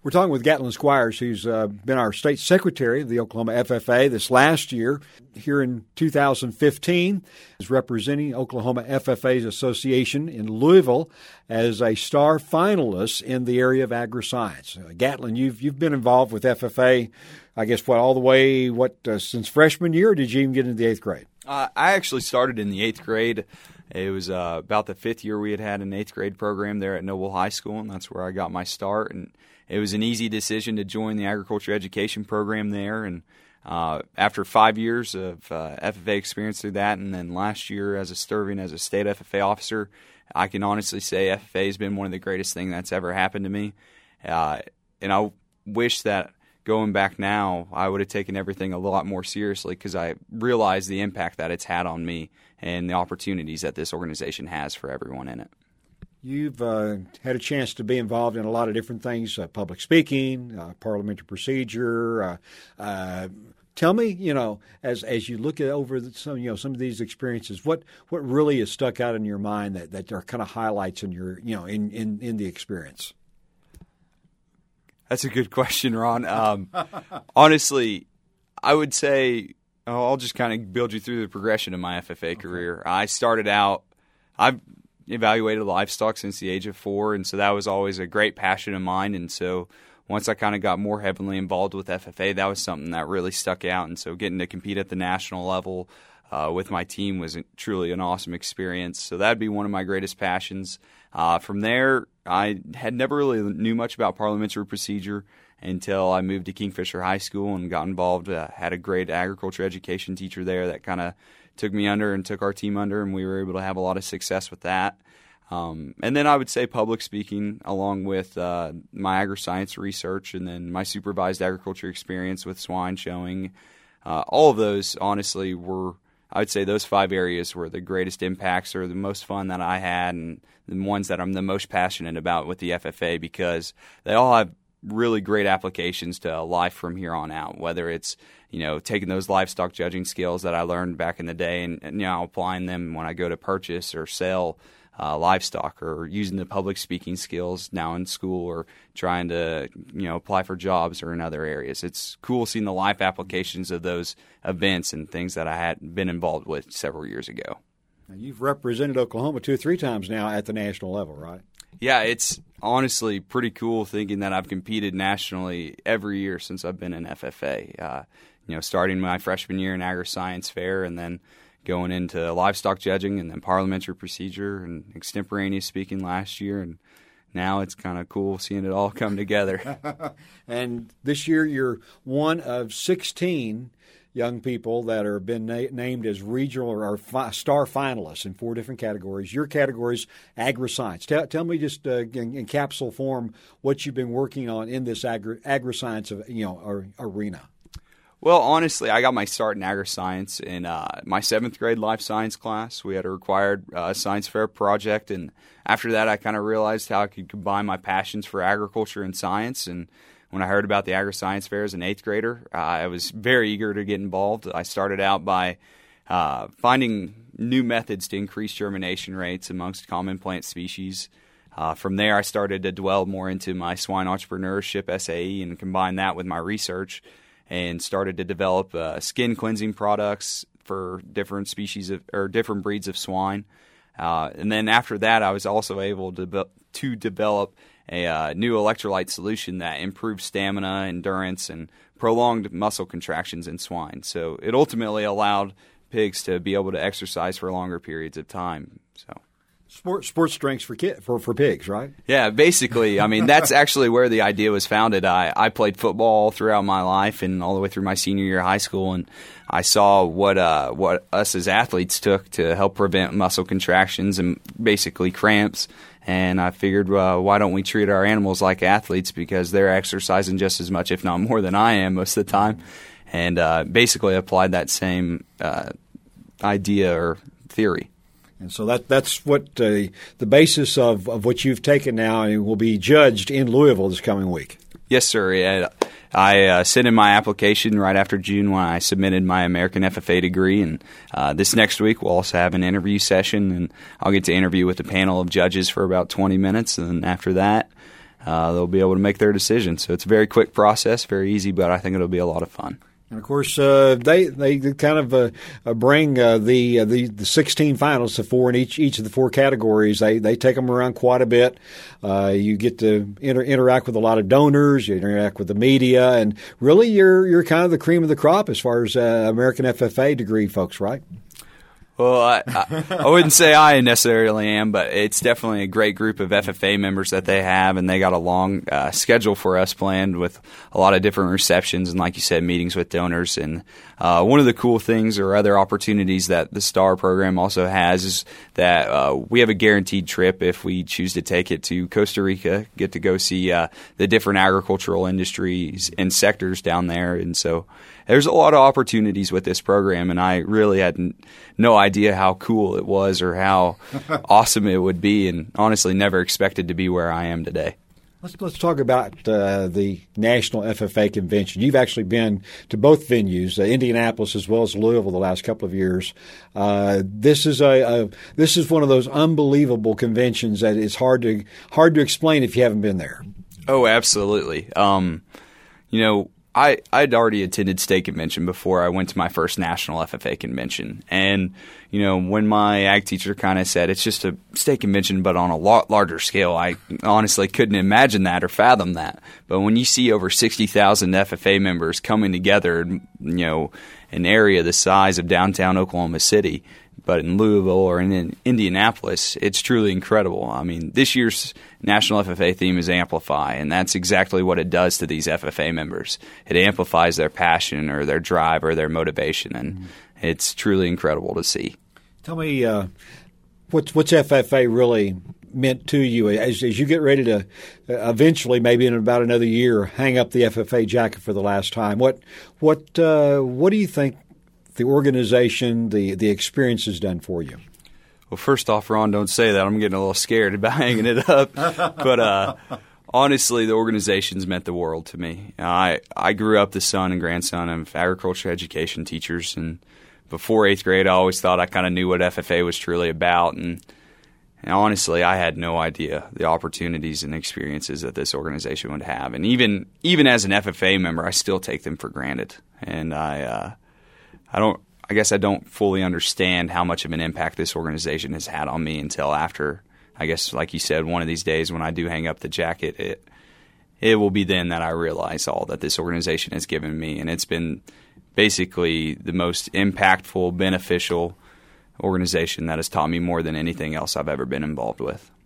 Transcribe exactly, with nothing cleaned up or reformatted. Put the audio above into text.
We're talking with Gatlin Squires, who's uh, been our state secretary of the Oklahoma F F A this last year. Here in two thousand fifteen, is representing Oklahoma F F A's Association in Louisville as a star finalist in the area of agri-science. Uh, Gatlin, you've you've been involved with F F A, I guess, what all the way what uh, since freshman year, or did you even get into the eighth grade? Uh, I actually started in the eighth grade. It was uh, about the fifth year we had had an eighth grade program there at Noble High School, and that's where I got my start. And it was an easy decision to join the agriculture education program there. And uh, after five years of uh, F F A experience through that, and then last year as a serving as a state F F A officer, I can honestly say F F A has been one of the greatest things that's ever happened to me. Uh, and I wish that going back now, I would have taken everything a lot more seriously because I realize the impact that it's had on me and the opportunities that this organization has for everyone in it. You've uh, had a chance to be involved in a lot of different things, uh, public speaking, uh, parliamentary procedure. Uh, uh, tell me, you know, as as you look at over the, some, you know, some of these experiences, what, what really has stuck out in your mind that, that are kind of highlights in your, you know, in, in, in the experience? That's a good question, Ron. Um, honestly, I would say oh, I'll just kind of build you through the progression of my F F A okay. career. I started out, I've evaluated livestock since the age of four, and so that was always a great passion of mine. And so once I kind of got more heavily involved with F F A, that was something that really stuck out. And so getting to compete at the national level uh, with my team was truly an awesome experience. So that'd be one of my greatest passions. Uh, from there, I had never really knew much about parliamentary procedure until I moved to Kingfisher High School and got involved. Uh, had a great agriculture education teacher there that kind of took me under and took our team under, and we were able to have a lot of success with that. Um, and then I would say public speaking, along with uh, my agri-science research and then my supervised agriculture experience with swine showing. Uh, all of those, honestly, were, I would say those five areas were the greatest impacts or the most fun that I had and the ones that I'm the most passionate about with the F F A because they all have really great applications to life from here on out, whether it's, you know, taking those livestock judging skills that I learned back in the day and, and you know, applying them when I go to purchase or sell uh, livestock or using the public speaking skills now in school or trying to, you know, apply for jobs or in other areas. It's cool seeing the life applications of those events and things that I had been involved with several years ago. Now, you've represented Oklahoma two or three times now at the national level, right? Yeah, it's honestly pretty cool thinking that I've competed nationally every year since I've been in F F A. Uh, you know, starting my freshman year in agri-science fair and then going into livestock judging and then parliamentary procedure and extemporaneous speaking last year. And now it's kind of cool seeing it all come together. And this year you're one of sixteen young people that are been na- named as regional or fi- star finalists in four different categories. Your category is agri-science. Tell, tell me just uh, in, in capsule form what you've been working on in this agri- agri-science of, you know, ar- arena. Well, honestly, I got my start in agri-science in uh, my seventh grade life science class. We had a required uh, science fair project, and after that I kind of realized how I could combine my passions for agriculture and science. And when I heard about the agri-science fair as an eighth grader, uh, I was very eager to get involved. I started out by uh, finding new methods to increase germination rates amongst common plant species. Uh, from there, I started to dwell more into my swine entrepreneurship S A E and combine that with my research and started to develop uh, skin cleansing products for different species of or different breeds of swine. Uh, and then after that, I was also able to, be- to develop a uh, new electrolyte solution that improved stamina, endurance, and prolonged muscle contractions in swine. So it ultimately allowed pigs to be able to exercise for longer periods of time. So Sport, sports drinks for, kid, for for pigs, right? Yeah, basically. I mean, that's actually where the idea was founded. I, I played football throughout my life and all the way through my senior year of high school, and I saw what uh, what us as athletes took to help prevent muscle contractions and basically cramps. And I figured, uh, why don't we treat our animals like athletes because they're exercising just as much, if not more, than I am most of the time. And uh, basically applied that same uh, idea or theory. And so that that's what uh, the basis of, of what you've taken now and will be judged in Louisville this coming week. Yes, sir. Yeah, I uh, sent in my application right after June when I submitted my American F F A degree. And uh, this next week we'll also have an interview session, and I'll get to interview with a panel of judges for about twenty minutes. And then after that, uh, they'll be able to make their decision. So it's a very quick process, very easy, but I think it'll be a lot of fun. And of course, uh, they they kind of uh, uh, bring uh, the, uh, the the sixteen finalists, the four in each each of the four categories. They they take them around quite a bit. Uh, you get to inter- interact with a lot of donors. You interact with the media, and really, you're you're kind of the cream of the crop as far as uh, American F F A degree folks, right? Well, I, I, I wouldn't say I necessarily am, but it's definitely a great group of F F A members that they have, and they got a long uh, schedule for us planned with a lot of different receptions and, like you said, meetings with donors. And uh, one of the cool things or other opportunities that the STAR program also has is that uh, we have a guaranteed trip if we choose to take it to Costa Rica, get to go see uh, the different agricultural industries and sectors down there. And so there's a lot of opportunities with this program, and I really had n- no idea how cool it was or how awesome it would be, and honestly never expected to be where I am today. Let's let's talk about uh, the National F F A Convention. You've actually been to both venues, uh, Indianapolis as well as Louisville, the last couple of years. Uh, this is a, a this is one of those unbelievable conventions that is hard to hard to explain if you haven't been there. Oh, absolutely. Um, you know. I, I'd already attended state convention before I went to my first national F F A convention. And, you know, when my ag teacher kind of said it's just a state convention but on a lot larger scale, I honestly couldn't imagine that or fathom that. But when you see over sixty thousand F F A members coming together, you know, an area the size of downtown Oklahoma City, but in Louisville or in Indianapolis, it's truly incredible. I mean, this year's National F F A theme is Amplify, and that's exactly what it does to these F F A members. It amplifies their passion or their drive or their motivation, and mm-hmm. it's truly incredible to see. Tell me, uh, what's, what's F F A really meant to you as, as you get ready to uh, eventually, maybe in about another year, hang up the F F A jacket for the last time? What what uh, what do you think the organization, the the experience has done for you? Well, first off, Ron, don't say that. I'm getting a little scared about hanging it up. But uh, honestly, the organization's meant the world to me. I I grew up the son and grandson of agriculture education teachers, and before eighth grade, I always thought I kind of knew what F F A was truly about. And, and honestly, I had no idea the opportunities and experiences that this organization would have. And even even as an F F A member, I still take them for granted. And I uh, I don't. I guess I don't fully understand how much of an impact this organization has had on me until after, I guess, like you said, one of these days when I do hang up the jacket, it it will be then that I realize all that this organization has given me. And it's been basically the most impactful, beneficial organization that has taught me more than anything else I've ever been involved with.